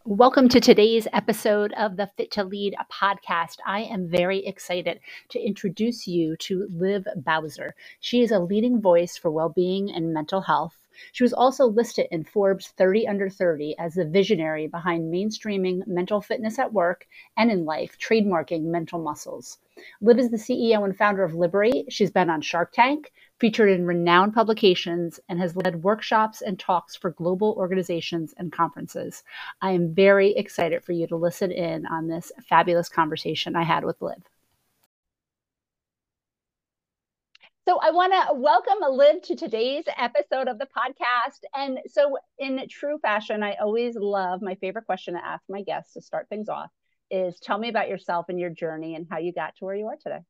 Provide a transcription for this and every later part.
Welcome to today's episode of the Fit to Lead podcast. I am very excited to introduce you to Liv Bowser. She is a leading voice for well-being and mental health. She was also listed in Forbes 30 Under 30 as the visionary behind mainstreaming mental fitness at work and in life, trademarking mental muscles. Liv is the CEO and founder of Liberate. She's been on Shark Tank, featured in renowned publications, and has led workshops and talks for global organizations and conferences. I am very excited for you to listen in on this fabulous conversation I had with Liv. So I want to welcome Liv to today's episode of the podcast. And so in true fashion, I always love, my favorite question to ask my guests to start things off is, tell me about yourself and your journey and how you got to where you are today.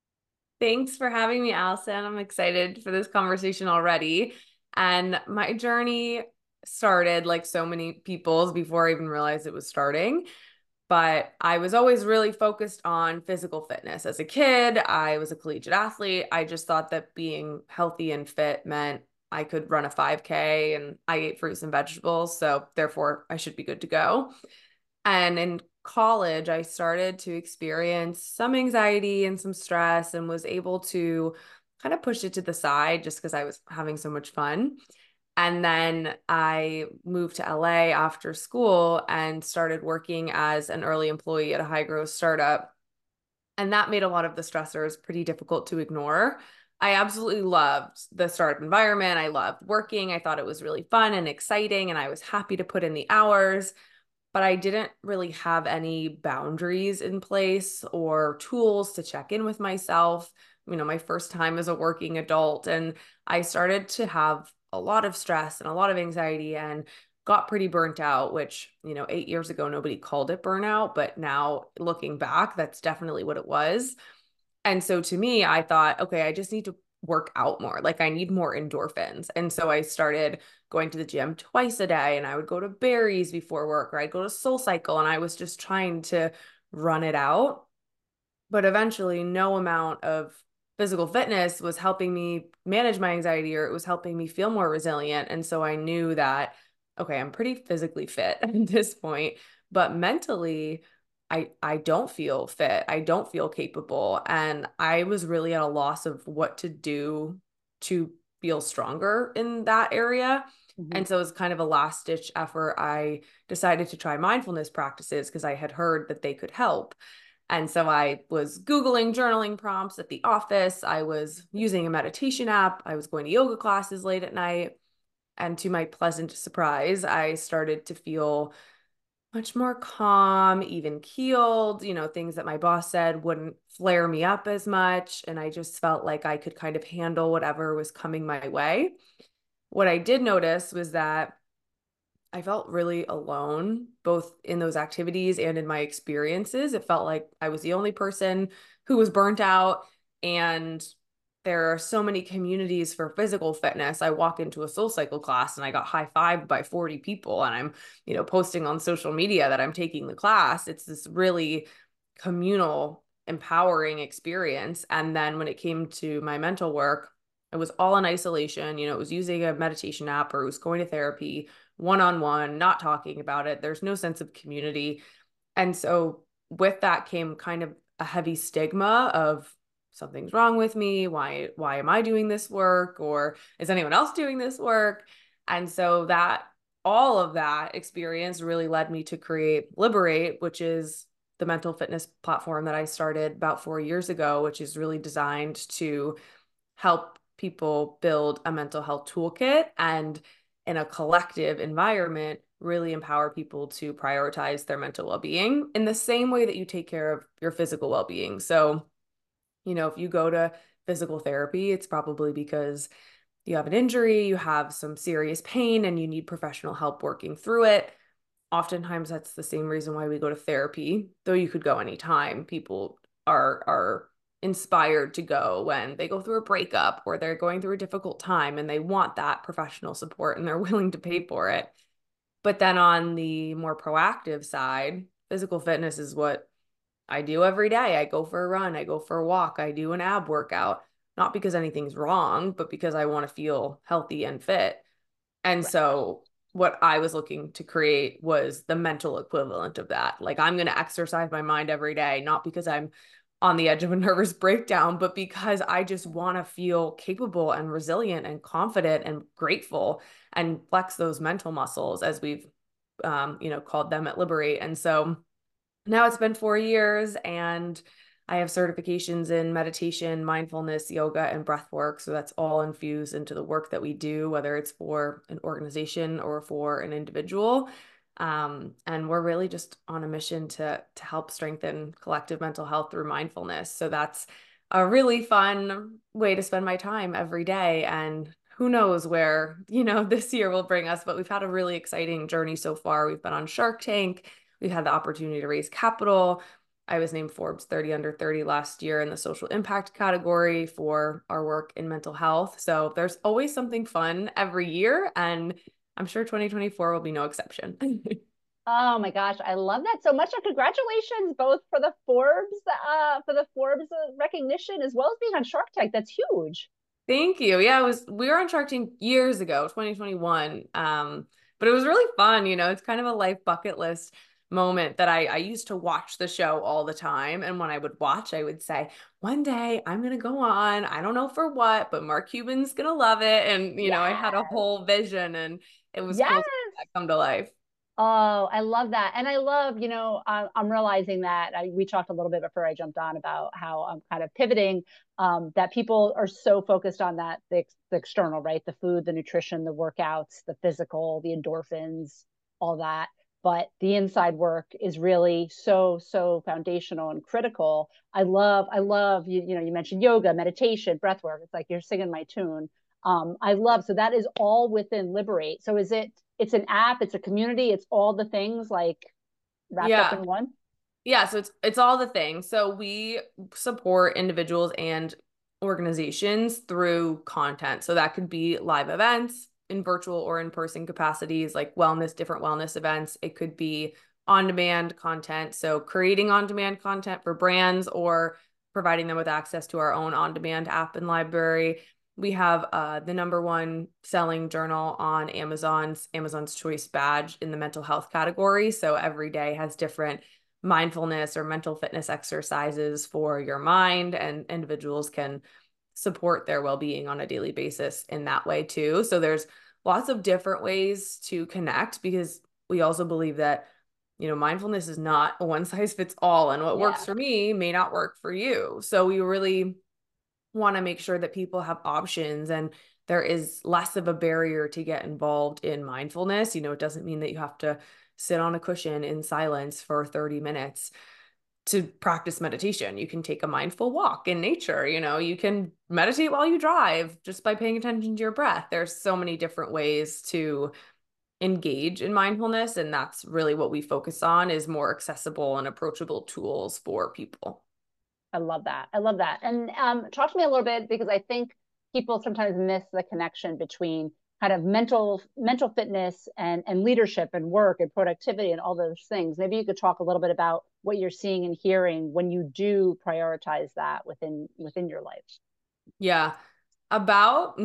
Thanks for having me, Allison. I'm excited for this conversation already. And my journey started like so many people's before I even realized it was starting. But I was always really focused on physical fitness. As a kid, I was a collegiate athlete. I just thought that being healthy and fit meant I could run a 5K and I ate fruits and vegetables. So therefore, I should be good to go. And in college, I started to experience some anxiety and some stress and was able to kind of push it to the side just because I was having so much fun. And then I moved to LA after school and started working as an early employee at a high growth startup. And that made a lot of the stressors pretty difficult to ignore. I absolutely loved the startup environment. I loved working. I thought it was really fun and exciting, and I was happy to put in the hours, but I didn't really have any boundaries in place or tools to check in with myself. My first time as a working adult, and I started to have a lot of stress and a lot of anxiety and got pretty burnt out, which, 8 years ago, nobody called it burnout, but now looking back, that's definitely what it was. And so to me, I thought, okay, I just need to work out more. Like I need more endorphins. And so I started going to the gym twice a day, and I would go to Barry's before work, or I'd go to Soul Cycle, and I was just trying to run it out. But eventually, no amount of physical fitness was helping me manage my anxiety, or it was helping me feel more resilient. And so I knew that, okay, I'm pretty physically fit at this point, but mentally, I don't feel fit. I don't feel capable. And I was really at a loss of what to do to feel stronger in that area. And so it was kind of a last ditch effort. I decided to try mindfulness practices because I had heard that they could help. And so I was Googling journaling prompts at the office. I was using a meditation app. I was going to yoga classes late at night. And to my pleasant surprise, I started to feel much more calm, even keeled, things that my boss said wouldn't flare me up as much. And I just felt like I could kind of handle whatever was coming my way. What I did notice was that I felt really alone, both in those activities and in my experiences. It felt like I was the only person who was burnt out. And there are so many communities for physical fitness. I walk into a Soul Cycle class and I got high-fived by 40 people, and I'm, posting on social media that I'm taking the class. It's this really communal, empowering experience. And then when it came to my mental work, it was all in isolation. It was using a meditation app, or it was going to therapy one-on-one, not talking about it. There's no sense of community. And so with that came kind of a heavy stigma of something's wrong with me. Why am I doing this work? Or is anyone else doing this work? And so that all of that experience really led me to create Liberate, which is the mental fitness platform that I started about 4 years ago, which is really designed to help people build a mental health toolkit and in a collective environment, really empower people to prioritize their mental well-being in the same way that you take care of your physical well-being. So, if you go to physical therapy, it's probably because you have an injury, you have some serious pain, and you need professional help working through it. Oftentimes that's the same reason why we go to therapy, though you could go anytime. People are inspired to go when they go through a breakup or they're going through a difficult time and they want that professional support and they're willing to pay for it. But then on the more proactive side, physical fitness is what I do every day. I go for a run, I go for a walk, I do an ab workout, not because anything's wrong, but because I want to feel healthy and fit. And Right. so what I was looking to create was the mental equivalent of that. Like I'm going to exercise my mind every day, not because I'm on the edge of a nervous breakdown, but because I just want to feel capable and resilient and confident and grateful and flex those mental muscles as we've, called them at Liberate. And so now it's been 4 years and I have certifications in meditation, mindfulness, yoga, and breath work. So that's all infused into the work that we do, whether it's for an organization or for an individual. And we're really just on a mission to help strengthen collective mental health through mindfulness. So that's a really fun way to spend my time every day. And who knows where, this year will bring us, but we've had a really exciting journey so far. We've been on Shark Tank. We've had the opportunity to raise capital. I was named Forbes 30 Under 30 last year in the social impact category for our work in mental health. So there's always something fun every year, and I'm sure 2024 will be no exception. Oh my gosh, I love that so much. And congratulations both for the Forbes recognition as well as being on Shark Tank. That's huge. Thank you. Yeah, we were on Shark Tank years ago, 2021. But it was really fun, it's kind of a life bucket list moment that I used to watch the show all the time. And when I would watch, I would say, one day I'm gonna go on. I don't know for what, but Mark Cuban's gonna love it. And I had a Yes. whole vision and it was Yes. cool to see that come to life. Oh, I love that. And I love, I'm realizing that we talked a little bit before I jumped on about how I'm kind of pivoting, that people are so focused on that, the external, right? The food, the nutrition, the workouts, the physical, the endorphins, all that. But the inside work is really so, so foundational and critical. You mentioned yoga, meditation, breath work. It's like you're singing my tune. So that is all within Liberate. So it's an app, it's a community, it's all the things like wrapped up Yeah. in one. Yeah, so it's all the things. So we support individuals and organizations through content. So that could be live events in virtual or in-person capacities, like different wellness events. It could be on-demand content. So creating on-demand content for brands or providing them with access to our own on-demand app and library. We have the number one selling journal on Amazon's Choice badge in the mental health category. So every day has different mindfulness or mental fitness exercises for your mind, and individuals can support their well-being on a daily basis in that way too. So there's lots of different ways to connect, because we also believe that mindfulness is not a one size fits all, and what Yeah. works for me may not work for you. So we really want to make sure that people have options and there is less of a barrier to get involved in mindfulness. It doesn't mean that you have to sit on a cushion in silence for 30 minutes to practice meditation. You can take a mindful walk in nature. You can meditate while you drive just by paying attention to your breath. There's so many different ways to engage in mindfulness, and that's really what we focus on, is more accessible and approachable tools for people. I love that. I love that. And talk to me a little bit, because I think people sometimes miss the connection between kind of mental fitness and leadership and work and productivity and all those things. Maybe you could talk a little bit about what you're seeing and hearing when you do prioritize that within your life. Yeah. About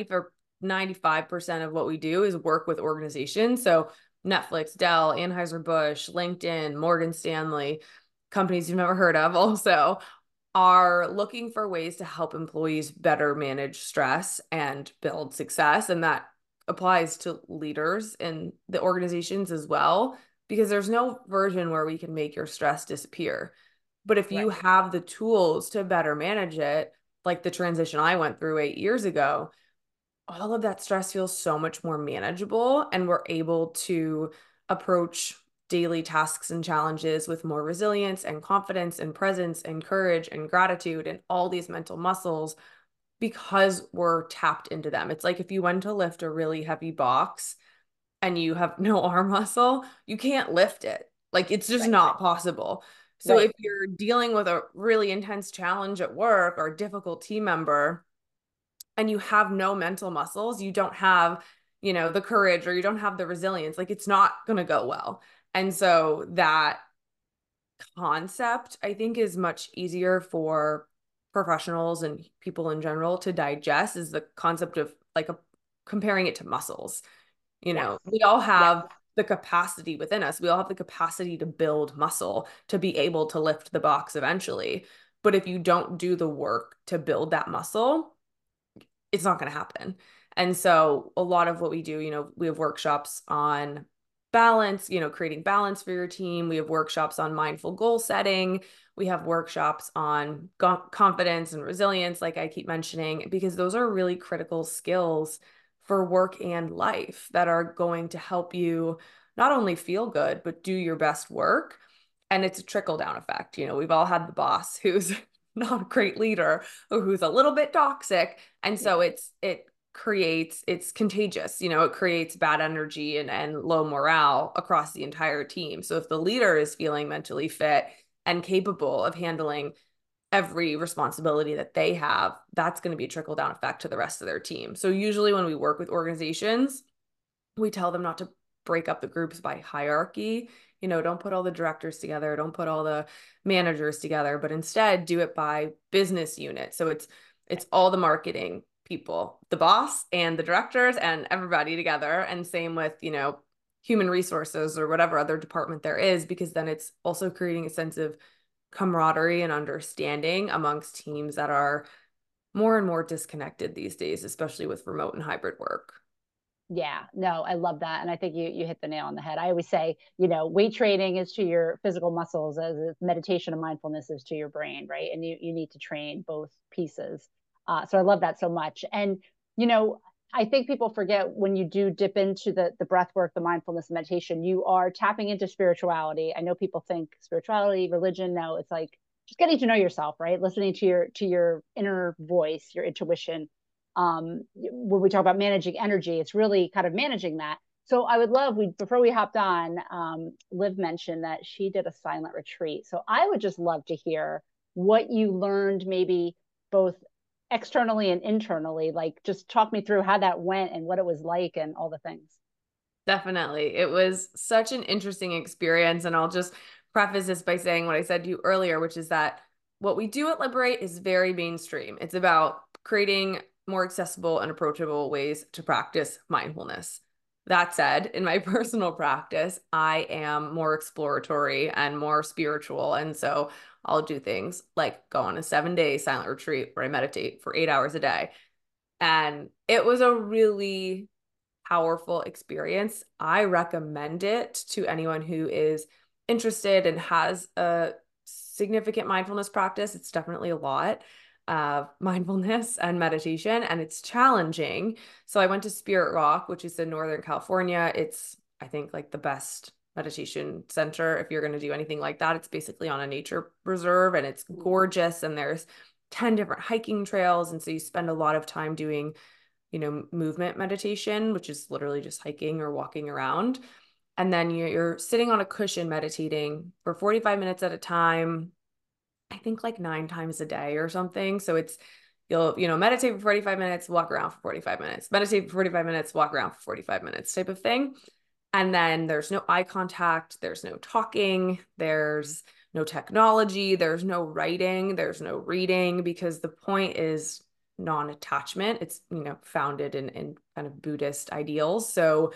95% of what we do is work with organizations. So Netflix, Dell, Anheuser-Busch, LinkedIn, Morgan Stanley, companies you've never heard of also, are looking for ways to help employees better manage stress and build success. And that applies to leaders in the organizations as well, because there's no version where we can make your stress disappear. But if you Right. have the tools to better manage it, like the transition I went through 8 years ago, all of that stress feels so much more manageable, and we're able to approach daily tasks and challenges with more resilience and confidence and presence and courage and gratitude and all these mental muscles, because we're tapped into them. It's like if you went to lift a really heavy box and you have no arm muscle, you can't lift it. Like it's just Right. not possible. So Right. if you're dealing with a really intense challenge at work or a difficult team member and you have no mental muscles, you don't have, the courage, or you don't have the resilience, like it's not going to go well. And so that concept, I think, is much easier for professionals and people in general to digest, is the concept of like comparing it to muscles. Yes. We all Yes. have the capacity within us. We all have the capacity to build muscle, to be able to lift the box eventually. But if you don't do the work to build that muscle, it's not going to happen. And so a lot of what we do, we have workshops on balance, creating balance for your team. We have workshops on mindful goal setting. We have workshops on confidence and resilience, like I keep mentioning, because those are really critical skills for work and life that are going to help you not only feel good, but do your best work. And it's a trickle down effect. We've all had the boss who's not a great leader or who's a little bit toxic. And so it's contagious, it creates bad energy and low morale across the entire team. So if the leader is feeling mentally fit and capable of handling every responsibility that they have, that's going to be a trickle down effect to the rest of their team. So usually when we work with organizations, we tell them not to break up the groups by hierarchy. Don't put all the directors together, don't put all the managers together, but instead do it by business unit. So it's all the marketing people, the boss and the directors and everybody together. And same with, human resources or whatever other department there is, because then it's also creating a sense of camaraderie and understanding amongst teams that are more and more disconnected these days, especially with remote and hybrid work. Yeah, no, I love that. And I think you hit the nail on the head. I always say, weight training is to your physical muscles as meditation and mindfulness is to your brain, right? And you need to train both pieces. So I love that so much. And, you know, I think people forget when you do dip into the breath work, the mindfulness meditation, you are tapping into spirituality. I know people think spirituality, religion. No, it's like just getting to know yourself, right? Listening to your inner voice, your intuition. When we talk about managing energy, it's really kind of managing that. So I would love, before we hopped on, Liv mentioned that she did a silent retreat. So I would just love to hear what you learned, maybe both externally and internally. Like, just talk me through how that went and what it was like and all the things. Definitely. It was such an interesting experience. And I'll just preface this by saying what I said to you earlier, which is that what we do at Liberate is very mainstream. It's about creating more accessible and approachable ways to practice mindfulness. That said, in my personal practice, I am more exploratory and more spiritual. And so I'll do things like go on a 7-day silent retreat where I meditate for 8 hours a day. And it was a really powerful experience. I recommend it to anyone who is interested and has a significant mindfulness practice. It's definitely a lot of mindfulness and meditation, and it's challenging. So I went to Spirit Rock, which is in Northern California. It's, I think, like the best meditation center if you're going to do anything like that. It's basically on a nature reserve and it's gorgeous, and there's 10 different hiking trails. And so you spend a lot of time doing movement meditation, which is literally just hiking or walking around. And then you're sitting on a cushion meditating for 45 minutes at a time, I think like 9 times a day or something. So you'll meditate for 45 minutes, walk around for 45 minutes, meditate for 45 minutes, walk around for 45 minutes type of thing. And then there's no eye contact, there's no talking, there's no technology, there's no writing, there's no reading, because the point is non-attachment. It's, founded in kind of Buddhist ideals. So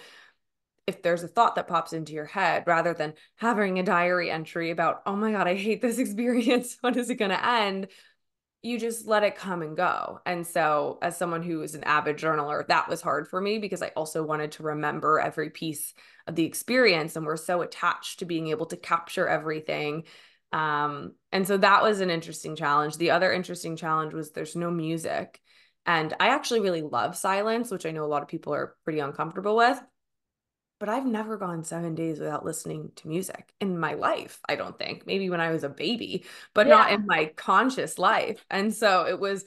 if there's a thought that pops into your head, rather than having a diary entry about, oh my God, I hate this experience, when is it going to end? You just let it come and go. And so as someone who is an avid journaler, that was hard for me because I also wanted to remember every piece of the experience, and we're so attached to being able to capture everything. And so that was an interesting challenge. The other interesting challenge was there's no music. And I actually really love silence, which I know a lot of people are pretty uncomfortable with. But I've never gone 7 days without listening to music in my life, I don't think. Maybe when I was a baby, but not Yeah. in my conscious life. And so it was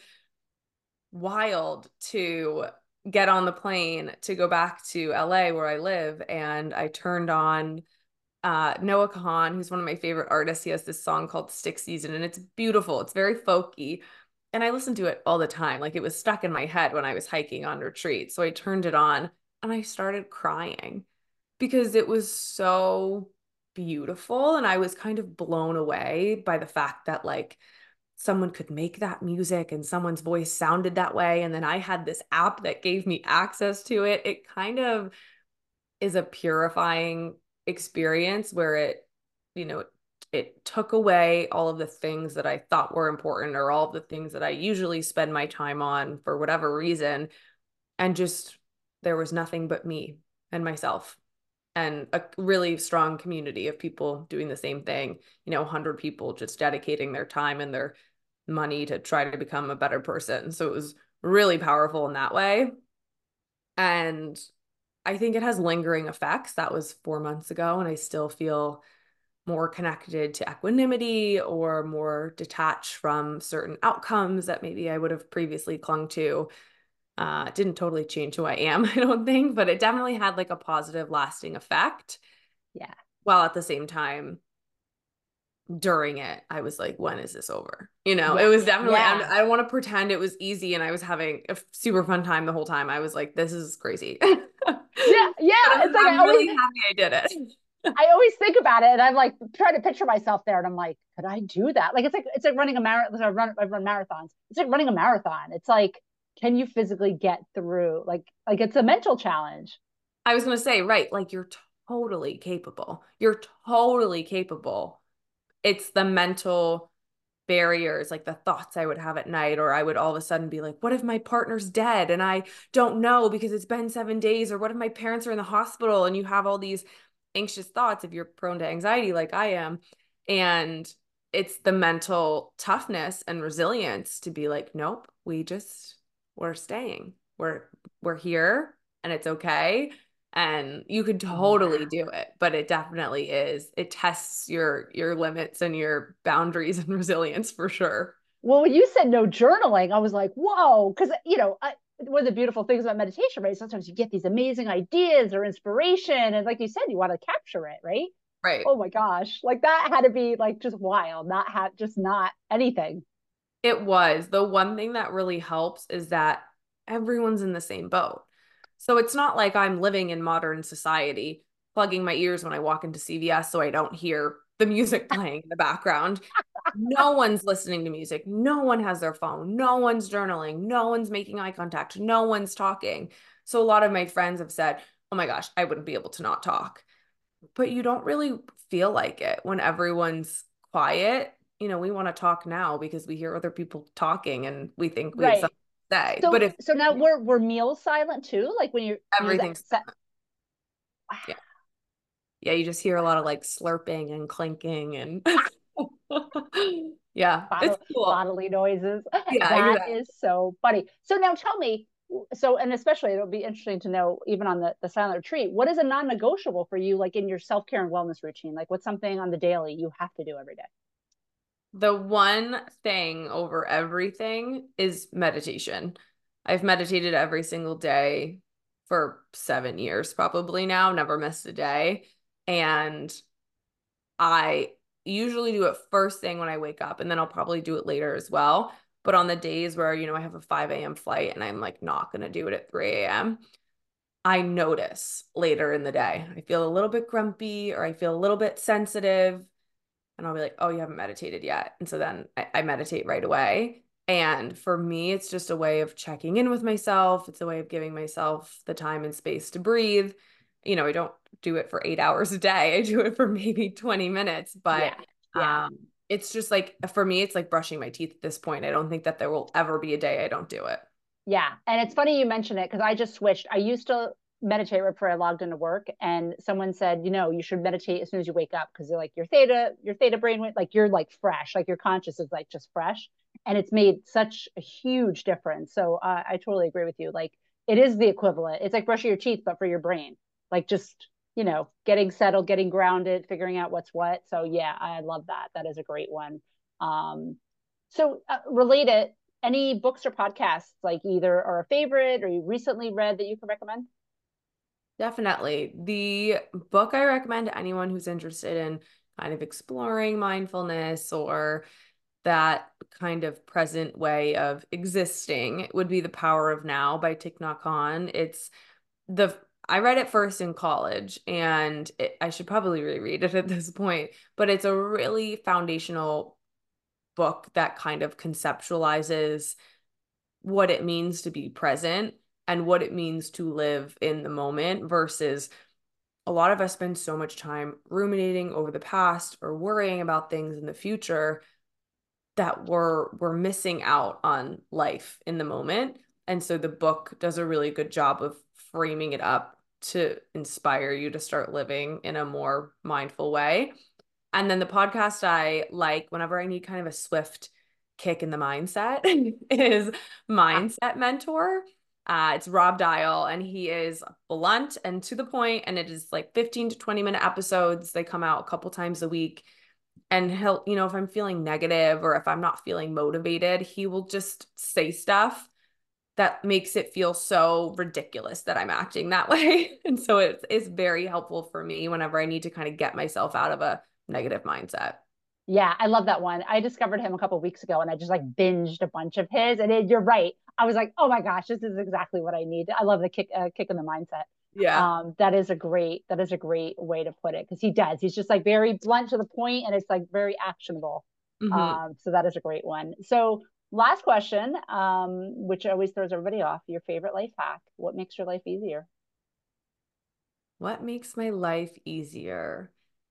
wild to get on the plane to go back to LA where I live. And I turned on Noah Kahan, who's one of my favorite artists. He has this song called Stick Season, and it's beautiful. It's very folky. And I listened to it all the time. Like, it was stuck in my head when I was hiking on retreat. So I turned it on and I started crying because it was so beautiful. And I was kind of blown away by the fact that, like, someone could make that music and someone's voice sounded that way. And then I had this app that gave me access to it. It kind of is a purifying experience where you know, it took away all of the things that I thought were important or all of the things that I usually spend my time on for whatever reason. And just there was nothing but me and myself and a really strong community of people doing the same thing, 100 people just dedicating their time and their money to try to become a better person. So it was really powerful in that way. And I think it has lingering effects. That was 4 months ago, and I still feel more connected to equanimity or more detached from certain outcomes that maybe I would have previously clung to. It didn't totally change who I am, I don't think, but it definitely had like a positive, lasting effect. Yeah. While at the same time, during it, I was like, when is this over? It Yeah. was definitely, Yeah. I don't want to pretend it was easy and I was having a super fun time the whole time. I was like, this is crazy. Yeah. Yeah. But It's like I'm really happy I did it. I always think about it, and I'm like trying to picture myself there, and I'm like, could I do that? Like it's like running a marathon. I run marathons. It's like running a marathon. It's like, can you physically get through? Like it's a mental challenge. I was going to say, right, like you're totally capable. You're totally capable. It's the mental barriers, like the thoughts I would have at night, or I would all of a sudden be like, what if my partner's dead and I don't know because it's been 7 days? Or what if my parents are in the hospital? And you have all these anxious thoughts if you're prone to anxiety like I am. And it's the mental toughness and resilience to be like, nope, we're staying. We're here and it's okay. And you could totally Yeah. do it, but it definitely is. It tests your limits and your boundaries and resilience for sure. Well, when you said no journaling, I was like, whoa, because one of the beautiful things about meditation, right? Sometimes you get these amazing ideas or inspiration, and like you said, you want to capture it, right? Right. Oh my gosh, like that had to be like just wild, not have just not anything. It was. The one thing that really helps is that everyone's in the same boat. So it's not like I'm living in modern society, plugging my ears when I walk into CVS so I don't hear the music playing in the background. No one's listening to music. No one has their phone. No one's journaling. No one's making eye contact. No one's talking. So a lot of my friends have said, oh my gosh, I wouldn't be able to not talk. But you don't really feel like it when everyone's quiet. We want to talk now because we hear other people talking and we think we have Right. something to say. But So if so now we're meals silent too, like when you everything's, yeah, yeah, you just hear a lot of like slurping and clinking and yeah, it's cool. bodily noises. Yeah, That exactly. is so funny. So now tell me, so and especially it'll be interesting to know even on the silent retreat, what is a non-negotiable for you, like in your self-care and wellness routine? Like what's something on the daily you have to do every day? The one thing over everything is meditation. I've meditated every single day for 7 years, probably now, never missed a day. And I usually do it first thing when I wake up, and then I'll probably do it later as well. But on the days where, I have a 5 a.m. flight and I'm like not going to do it at 3 a.m., I notice later in the day. I feel a little bit grumpy or I feel a little bit sensitive, and I'll be like, oh, you haven't meditated yet. And so then I meditate right away. And for me, it's just a way of checking in with myself. It's a way of giving myself the time and space to breathe. I don't do it for 8 hours a day. I do it for maybe 20 minutes, but Yeah. Yeah. it's just like, for me, it's like brushing my teeth at this point. I don't think that there will ever be a day I don't do it. Yeah. And it's funny you mention it because I just switched. I used to meditate right before I logged into work. And someone said, you should meditate as soon as you wake up because you're like your theta brain, like you're like fresh, like your conscious is like just fresh. And it's made such a huge difference. So I totally agree with you. Like it is the equivalent. It's like brushing your teeth, but for your brain, like just, getting settled, getting grounded, figuring out what's what. So yeah, I love that. That is a great one. So related, any books or podcasts like either are a favorite or you recently read that you can recommend? Definitely. The book I recommend to anyone who's interested in kind of exploring mindfulness or that kind of present way of existing would be The Power of Now by Thich Nhat Hanh. I read it first in college, and I should probably reread it at this point, but it's a really foundational book that kind of conceptualizes what it means to be present and what it means to live in the moment versus a lot of us spend so much time ruminating over the past or worrying about things in the future that we're missing out on life in the moment. And so the book does a really good job of framing it up to inspire you to start living in a more mindful way. And then the podcast I like whenever I need kind of a swift kick in the mindset is Ah, Mindset Mentor. It's Rob Dial, and he is blunt and to the point, and it is like 15 to 20-minute episodes. They come out a couple times a week. And he'll, if I'm feeling negative or if I'm not feeling motivated, he will just say stuff that makes it feel so ridiculous that I'm acting that way. And so it's very helpful for me whenever I need to kind of get myself out of a negative mindset. yeah, I love that one. I discovered him a couple of weeks ago and I just like binged a bunch of his. And you're right. I was like, oh my gosh, this is exactly what I need. I love the kick in the mindset. Yeah. That is a great way to put it because he does. He's just like very blunt to the point and it's like very actionable. Hmm. So that is a great one. So last question, which always throws everybody off, your favorite life hack. What makes your life easier? What makes my life easier?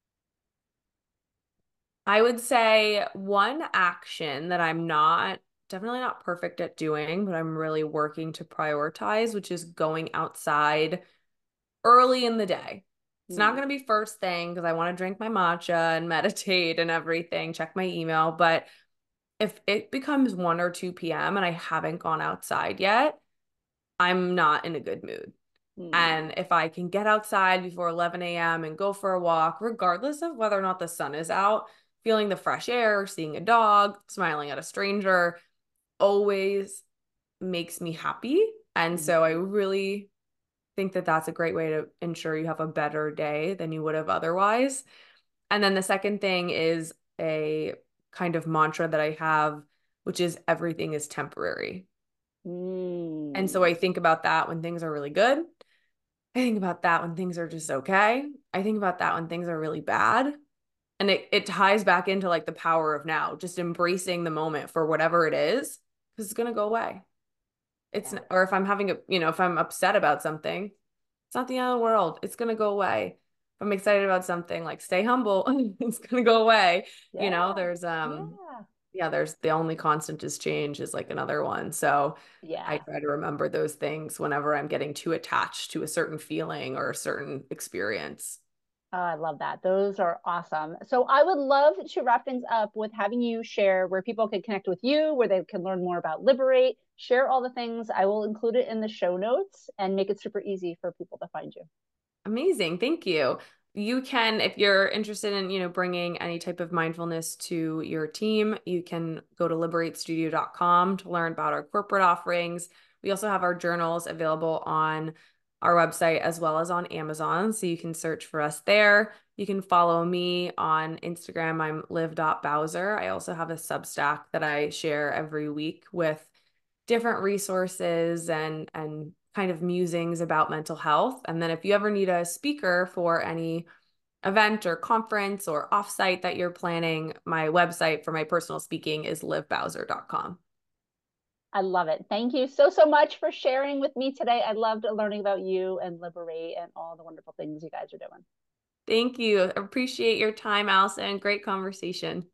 I would say one action that I'm definitely not perfect at doing, but I'm really working to prioritize, which is going outside early in the day. It's not Hmm. going to be first thing because I want to drink my matcha and meditate and everything, check my email. But if it becomes 1 or 2 p.m. and I haven't gone outside yet, I'm not in a good mood. Hmm. And if I can get outside before 11 a.m. and go for a walk, regardless of whether or not the sun is out, feeling the fresh air, seeing a dog, smiling at a stranger, always makes me happy. And so I Hmm. really think that that's a great way to ensure you have a better day than you would have otherwise. And then the second thing is a kind of mantra that I have, which is everything is temporary. And so Hmm. I think about that when things are really good. I think about that when things are just okay. I think about that when things are really bad. And it ties back into like the power of now, just embracing the moment for whatever it is, because it's gonna go away. Yeah. Or if I'm if I'm upset about something, it's not the end of the world. It's gonna go away. If I'm excited about something, like stay humble, it's gonna go away. Yeah. There's Yeah. yeah, there's the only constant is change is like another one. So I Yeah. try to remember those things whenever I'm getting too attached to a certain feeling or a certain experience. Oh, I love that. Those are awesome. So I would love to wrap things up with having you share where people can connect with you, where they can learn more about Liberate, share all the things. I will include it in the show notes and make it super easy for people to find you. Amazing. Thank you. You can, if you're interested in, bringing any type of mindfulness to your team, you can go to liberatestudio.com to learn about our corporate offerings. We also have our journals available on our website as well as on Amazon. So you can search for us there. You can follow me on Instagram. I'm liv.bowser. I also have a Substack that I share every week with different resources and kind of musings about mental health. And then if you ever need a speaker for any event or conference or offsite that you're planning, my website for my personal speaking is livbowser.com. I love it. Thank you so, so much for sharing with me today. I loved learning about you and Liberate and all the wonderful things you guys are doing. Thank you. Appreciate your time, Allison. Great conversation.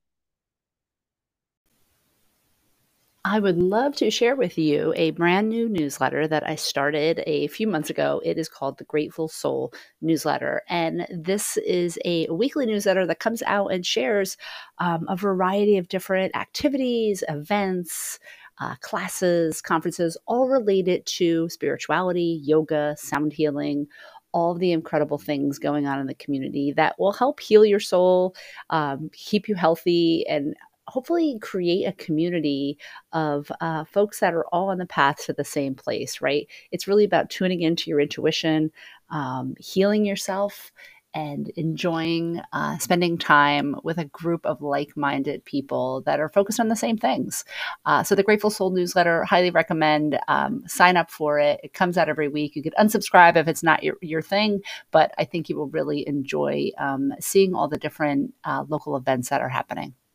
I would love to share with you a brand new newsletter that I started a few months ago. It is called the Grateful Soul newsletter. And this is a weekly newsletter that comes out and shares a variety of different activities, events, classes, conferences, all related to spirituality, yoga, sound healing, all of the incredible things going on in the community that will help heal your soul, keep you healthy, and hopefully create a community of folks that are all on the path to the same place, right? It's really about tuning into your intuition, healing yourself, and enjoying spending time with a group of like minded people that are focused on the same things. So, the Grateful Soul newsletter, highly recommend. Sign up for it. It comes out every week. You could unsubscribe if it's not your thing, but I think you will really enjoy seeing all the different local events that are happening.